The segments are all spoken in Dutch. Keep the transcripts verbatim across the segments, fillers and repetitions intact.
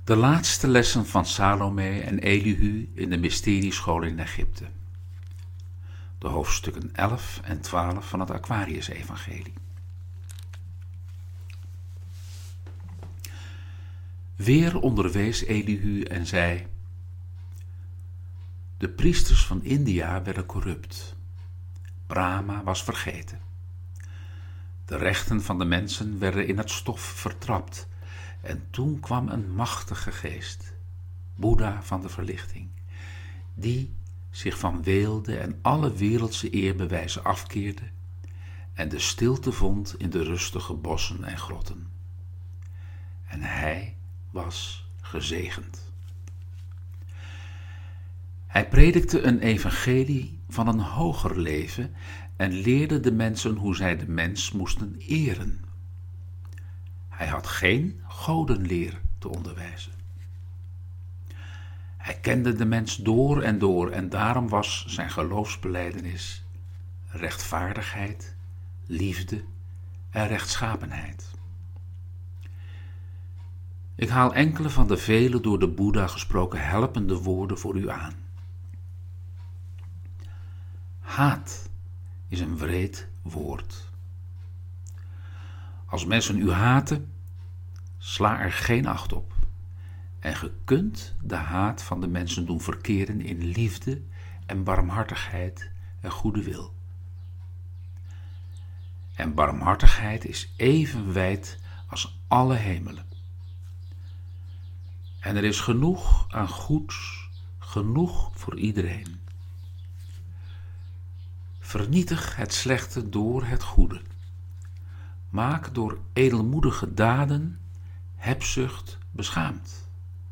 De laatste lessen van Salome en Elihu in de mysterieschool in Egypte. De hoofdstukken elf en twaalf van het Aquarius-evangelie. Weer onderwees Elihu en zei: De priesters van India werden corrupt. Brahma was vergeten. De rechten van de mensen werden in het stof vertrapt. En toen kwam een machtige geest, Boeddha van de verlichting, die zich van weelde en alle wereldse eerbewijzen afkeerde en de stilte vond in de rustige bossen en grotten. En hij was gezegend. Hij predikte een evangelie van een hoger leven en leerde de mensen hoe zij de mens moesten eren. Hij had geen godenleer te onderwijzen. Hij kende de mens door en door en daarom was zijn geloofsbelijdenis rechtvaardigheid, liefde en rechtschapenheid. Ik haal enkele van de vele door de Boeddha gesproken helpende woorden voor u aan. Haat is een wreed woord. Als mensen u haten, sla er geen acht op. En ge kunt de haat van de mensen doen verkeren in liefde en barmhartigheid en goede wil. En barmhartigheid is even wijd als alle hemelen. En er is genoeg aan goeds, genoeg voor iedereen. Vernietig het slechte door het goede. Maak door edelmoedige daden hebzucht beschaamd.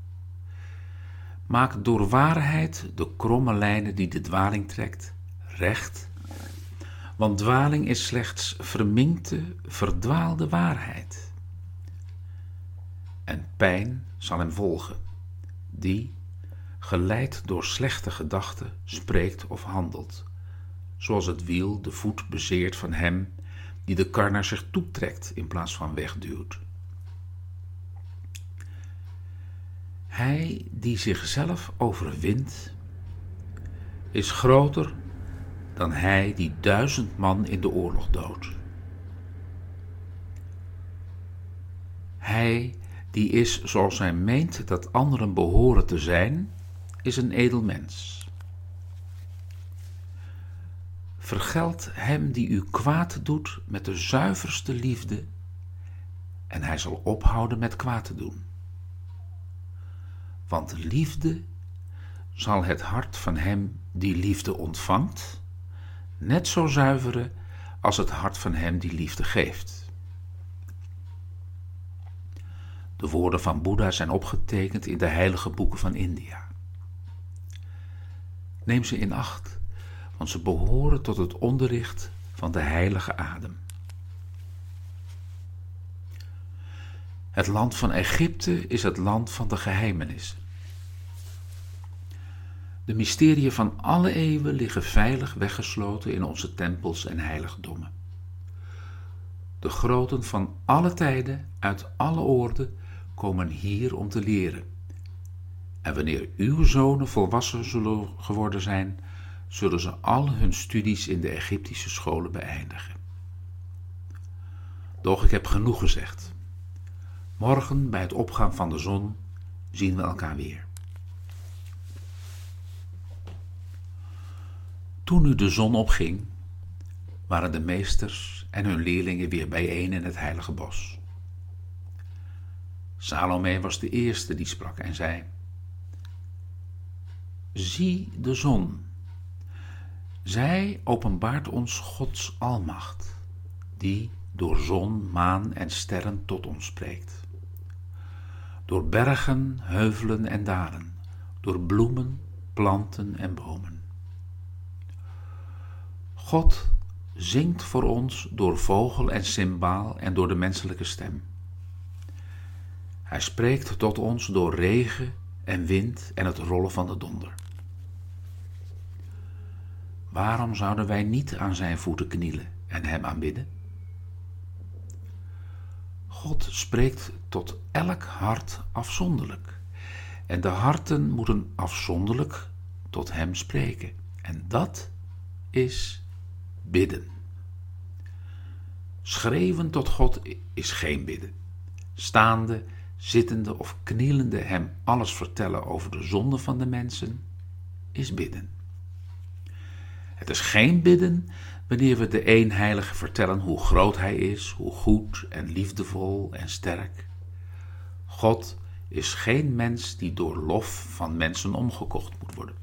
Maak door waarheid de kromme lijnen die de dwaling trekt, recht. Want dwaling is slechts verminkte, verdwaalde waarheid. En pijn zal hem volgen, die, geleid door slechte gedachten, spreekt of handelt, zoals het wiel de voet bezeert van hem die de kar naar zich toetrekt in plaats van wegduwt. Hij die zichzelf overwint, is groter dan hij die duizend man in de oorlog doodt. Hij die is zoals hij meent dat anderen behoren te zijn, is een edel mens. Vergeld hem die u kwaad doet met de zuiverste liefde en hij zal ophouden met kwaad te doen. Want liefde zal het hart van hem die liefde ontvangt net zo zuiveren als het hart van hem die liefde geeft. De woorden van Boeddha zijn opgetekend in de heilige boeken van India. Neem ze in acht, want ze behoren tot het onderricht van de heilige adem. Het land van Egypte is het land van de geheimenissen. De mysteriën van alle eeuwen liggen veilig weggesloten in onze tempels en heiligdommen. De groten van alle tijden, uit alle oorden, komen hier om te leren. En wanneer uw zonen volwassen zullen geworden zijn, zullen ze al hun studies in de Egyptische scholen beëindigen. Doch ik heb genoeg gezegd. Morgen bij het opgaan van de zon zien we elkaar weer. Toen nu de zon opging, waren de meesters en hun leerlingen weer bijeen in het heilige bos. Salome was de eerste die sprak en zei: Zie de zon. Zij openbaart ons Gods almacht, die door zon, maan en sterren tot ons spreekt. Door bergen, heuvelen en dalen, door bloemen, planten en bomen. God zingt voor ons door vogel en cymbaal en door de menselijke stem. Hij spreekt tot ons door regen en wind en het rollen van de donder. Waarom zouden wij niet aan zijn voeten knielen en hem aanbidden? God spreekt tot elk hart afzonderlijk en de harten moeten afzonderlijk tot hem spreken. En dat is bidden. Schreeuwen tot God is geen bidden. Staande, zittende of knielende hem alles vertellen over de zonde van de mensen is bidden. Het is geen bidden wanneer we de eenheilige vertellen hoe groot hij is, hoe goed en liefdevol en sterk. God is geen mens die door lof van mensen omgekocht moet worden.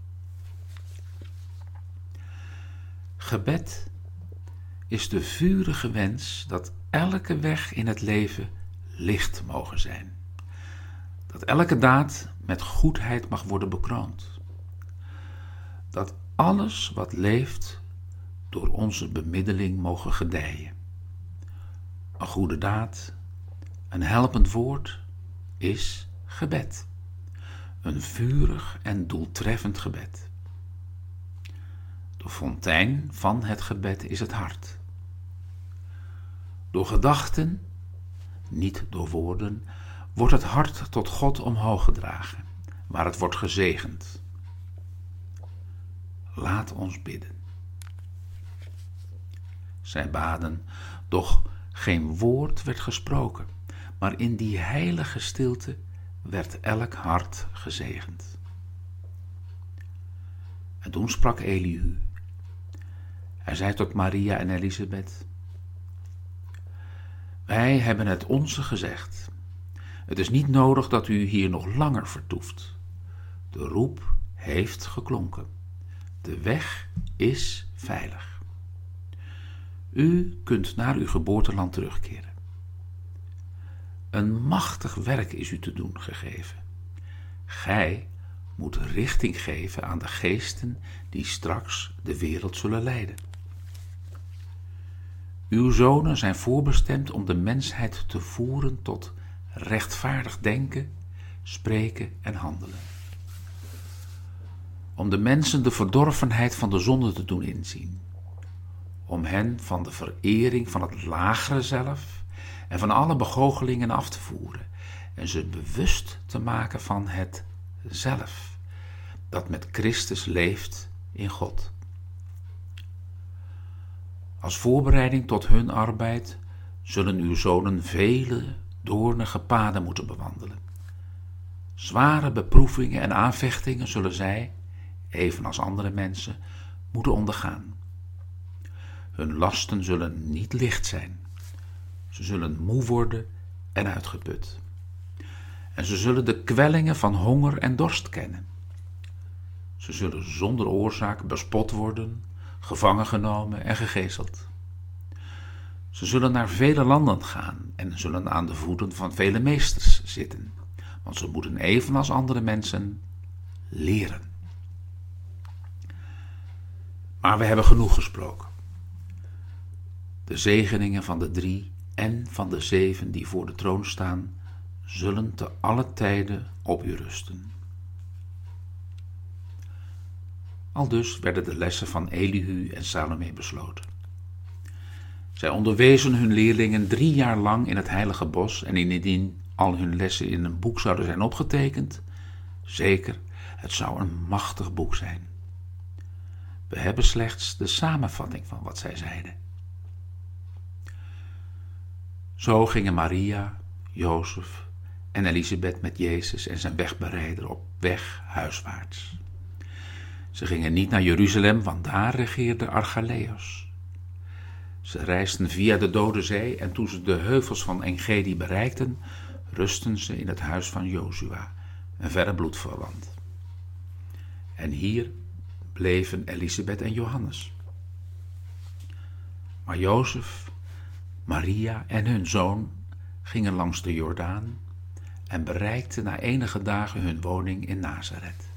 Gebed is de vurige wens dat elke weg in het leven licht mogen zijn. Dat elke daad met goedheid mag worden bekroond. Dat alles wat leeft door onze bemiddeling mogen gedijen. Een goede daad, een helpend woord is gebed. Een vurig en doeltreffend gebed. De fontein van het gebed is het hart. Door gedachten, niet door woorden, wordt het hart tot God omhoog gedragen, waar het wordt gezegend. Laat ons bidden. Zij baden, doch geen woord werd gesproken, maar in die heilige stilte werd elk hart gezegend. En toen sprak Elihu. Hij zei tot Maria en Elisabeth: Wij hebben het onze gezegd. Het is niet nodig dat u hier nog langer vertoeft. De roep heeft geklonken. De weg is veilig. U kunt naar uw geboorteland terugkeren. Een machtig werk is u te doen gegeven. Gij moet richting geven aan de geesten die straks de wereld zullen leiden. Uw zonen zijn voorbestemd om de mensheid te voeren tot rechtvaardig denken, spreken en handelen. Om de mensen de verdorvenheid van de zonde te doen inzien. Om hen van de verering van het lagere zelf en van alle begoochelingen af te voeren en ze bewust te maken van het zelf dat met Christus leeft in God. Als voorbereiding tot hun arbeid zullen uw zonen vele doornige paden moeten bewandelen. Zware beproevingen en aanvechtingen zullen zij, evenals andere mensen, moeten ondergaan. Hun lasten zullen niet licht zijn. Ze zullen moe worden en uitgeput. En ze zullen de kwellingen van honger en dorst kennen. Ze zullen zonder oorzaak bespot worden, gevangen genomen en gegezeld. Ze zullen naar vele landen gaan en zullen aan de voeten van vele meesters zitten, want ze moeten evenals andere mensen leren. Maar we hebben genoeg gesproken. De zegeningen van de drie en van de zeven die voor de troon staan, zullen te alle tijden op u rusten. Aldus werden de lessen van Elihu en Salome besloten. Zij onderwezen hun leerlingen drie jaar lang in het heilige bos en indien al hun lessen in een boek zouden zijn opgetekend, zeker, het zou een machtig boek zijn. We hebben slechts de samenvatting van wat zij zeiden. Zo gingen Maria, Jozef en Elisabeth met Jezus en zijn wegbereider op weg huiswaarts. Ze gingen niet naar Jeruzalem, want daar regeerde Archelaïos. Ze reisden via de Dode Zee en toen ze de heuvels van Engedi bereikten, rustten ze in het huis van Jozua, een verre bloedverwant. En hier bleven Elisabeth en Johannes. Maar Jozef, Maria en hun zoon gingen langs de Jordaan en bereikten na enige dagen hun woning in Nazareth.